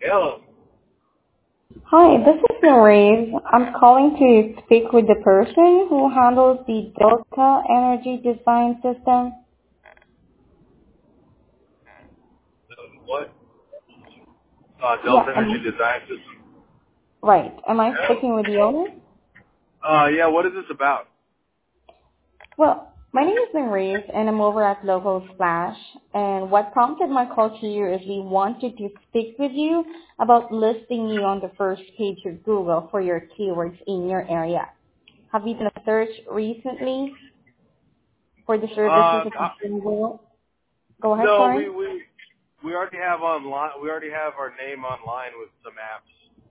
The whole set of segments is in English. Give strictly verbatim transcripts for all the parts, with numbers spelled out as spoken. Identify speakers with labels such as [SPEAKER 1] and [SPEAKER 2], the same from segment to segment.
[SPEAKER 1] Hello.
[SPEAKER 2] Hi, this is Marie. I'm calling to speak with the person who handles the Delta Energy Design System.
[SPEAKER 1] Um, what? Uh,
[SPEAKER 2] Yeah,
[SPEAKER 1] Delta Energy
[SPEAKER 2] am
[SPEAKER 1] Design System.
[SPEAKER 2] right. Am I
[SPEAKER 1] Yeah.
[SPEAKER 2] speaking with the owner?
[SPEAKER 1] Uh, yeah. What is this about?
[SPEAKER 2] Well, my name is Marie, and I'm over at Local Splash. And what prompted my call to you is we wanted to speak with you about listing you on the first page of Google for your keywords in your area. Have you done a search recently for the services
[SPEAKER 1] Uh,
[SPEAKER 2] that
[SPEAKER 1] uh,
[SPEAKER 2] you can Google? Go ahead,
[SPEAKER 1] no,
[SPEAKER 2] sorry.
[SPEAKER 1] we we we already have online. We already have our name online with some apps.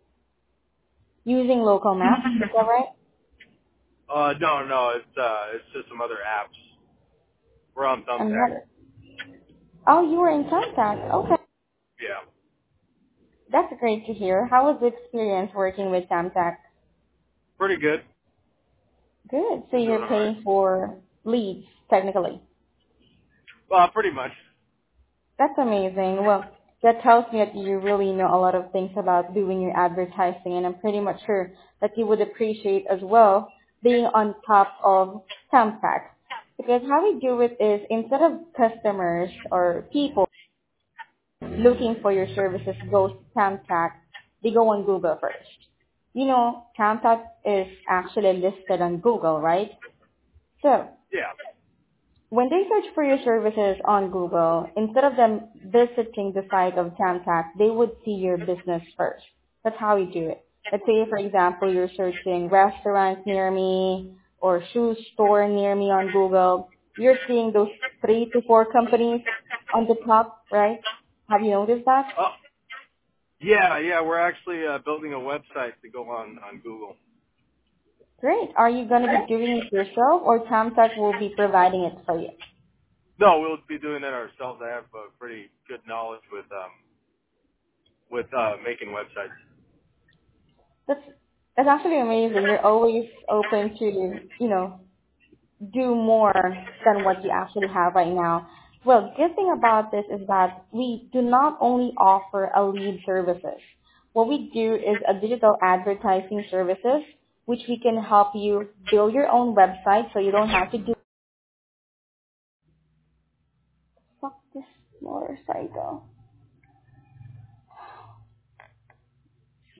[SPEAKER 2] Using local maps, is that right?
[SPEAKER 1] Uh, no, no. It's uh, it's just some other apps. We're on Thumbtack.
[SPEAKER 2] Another. Oh, you were in contact. Okay.
[SPEAKER 1] Yeah.
[SPEAKER 2] That's great to hear. How was the experience working with Samtac?
[SPEAKER 1] Pretty good.
[SPEAKER 2] Good. So
[SPEAKER 1] We're doing
[SPEAKER 2] you're
[SPEAKER 1] all right.
[SPEAKER 2] paying for leads, technically.
[SPEAKER 1] Well, pretty much.
[SPEAKER 2] That's amazing. Well, that tells me that you really know a lot of things about doing your advertising, and I'm pretty much sure that you would appreciate as well being on top of Samtac. Because how we do it is instead of customers or people looking for your services goes to Camtac, they go on Google first. You know, Camtac is actually listed on Google, right? So
[SPEAKER 1] Yeah.
[SPEAKER 2] when they search for your services on Google, instead of them visiting the site of Camtac, they would see your business first. That's how we do it. Let's say, for example, you're searching restaurants near me or shoe store near me on Google. You're seeing those three to four companies on the top, right? Have you noticed that?
[SPEAKER 1] Oh, yeah, yeah. We're actually uh, building a website to go on on Google.
[SPEAKER 2] Great. Are you going to be doing it yourself or Camtech will be providing it for you?
[SPEAKER 1] No, we'll be doing that ourselves. I have uh, pretty good knowledge with um with uh, making websites.
[SPEAKER 2] That's, that's actually amazing. You're always open to, you know, do more than what you actually have right now. Well, good thing about this is that we do not only offer a lead services. What we do is a digital advertising services, which we can help you build your own website so you don't have to do fuck this motorcycle.